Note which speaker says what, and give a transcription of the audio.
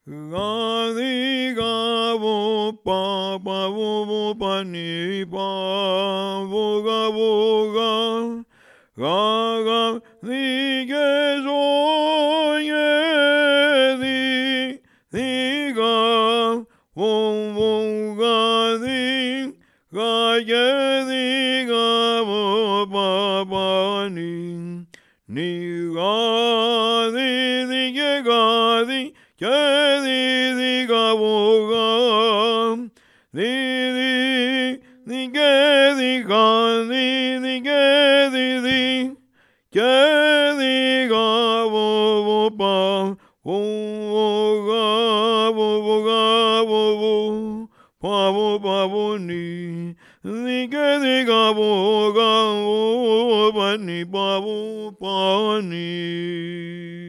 Speaker 1: ga di ga bo pa pa bo pa ni pa bo ga ga di ge zo ye di ga bo ga di ga ye di ga bo pa pa ni ga di ge ga di ye di ga bo ga di ge di ga di ge di ge di ga bo pa bo ga bo pa bo ni di ge di ga bo pa ni pa bo pa ni